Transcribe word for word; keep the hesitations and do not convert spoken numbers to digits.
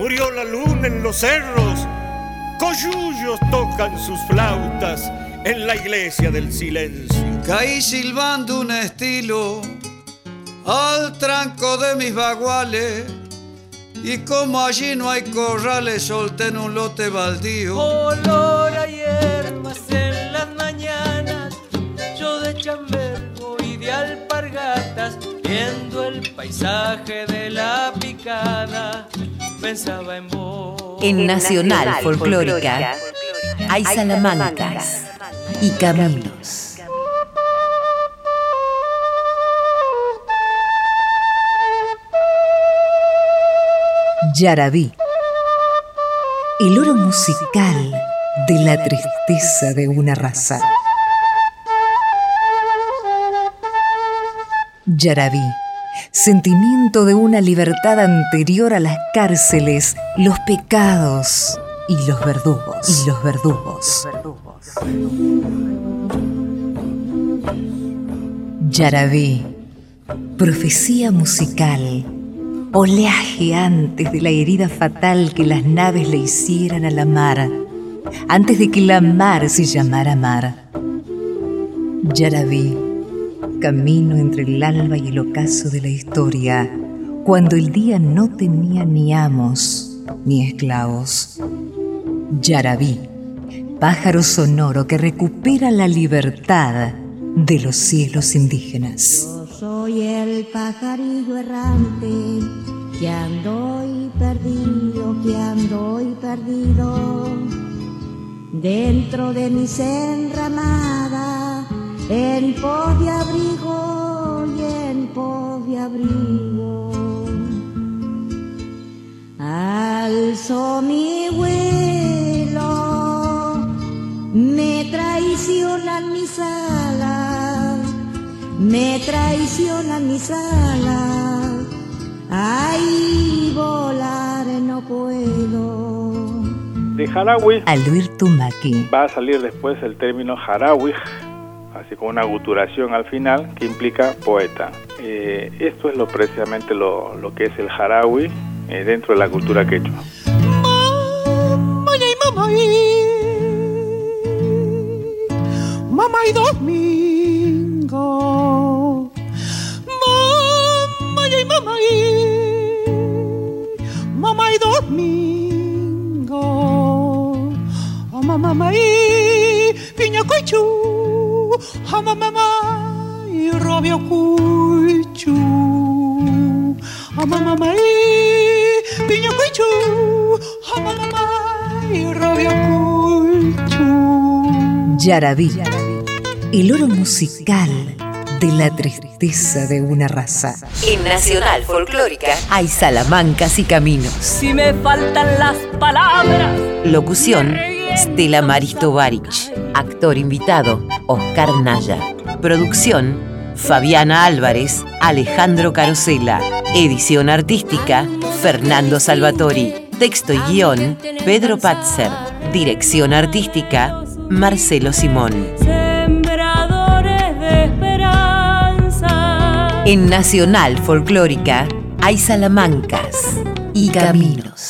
Murió la luna en los cerros, coyullos tocan sus flautas en la iglesia del silencio. Caí silbando un estilo al tranco de mis baguales, y como allí no hay corrales, solté en un lote baldío. Olor a hierbas en las mañanas, yo de chambergo y de alpargatas, viendo el paisaje de la picada, pensaba en vos. En Nacional Folclórica hay salamancas y caminos. Yarabí, el oro musical de la tristeza de una raza. Yarabí, sentimiento de una libertad anterior a las cárceles, los pecados y los verdugos. Y los verdugos. Yarabí, profecía musical, oleaje antes de la herida fatal que las naves le hicieran a la mar, antes de que la mar se llamara mar. Yarabí, camino entre el alba y el ocaso de la historia, cuando el día no tenía ni amos ni esclavos. Yarabí, pájaro sonoro que recupera la libertad de los cielos indígenas. Yo soy el pajarillo errante, que ando y perdido, que ando y perdido, dentro de mis enramadas, en pos de abrigo y en pos de abrigo. Alzo mi vuelo, me traicionan mis alas, me traicionan mis alas, ay, volar no puedo. De Jarawi Alwir Tumaki va a salir después el término Jarawi, así como una guturación al final que implica poeta. Eh, esto es lo precisamente lo, lo que es el Jarawi eh, dentro de la cultura quechua. Mamá y domingo, mamá y mamá y mamá y domingo, mamá mamá y piña cuichu, mamá mamá y robio cuichu, mamá mamá y piña cuichu, mamá mamá y robio cuichu. Yarabí, el oro musical de la tristeza de una raza. En Nacional Folclórica hay salamancas y caminos. Si me faltan las palabras. Locución, Stella Maris Tovarich. Actor invitado, Oscar Naya. Producción, Fabiana Álvarez, Alejandro Carosella. Edición artística, Fernando Salvatori. Texto y guión, Pedro Patzer. Dirección artística, Marcelo Simón. Sembradores de esperanza. En Nacional Folclórica hay salamancas y caminos.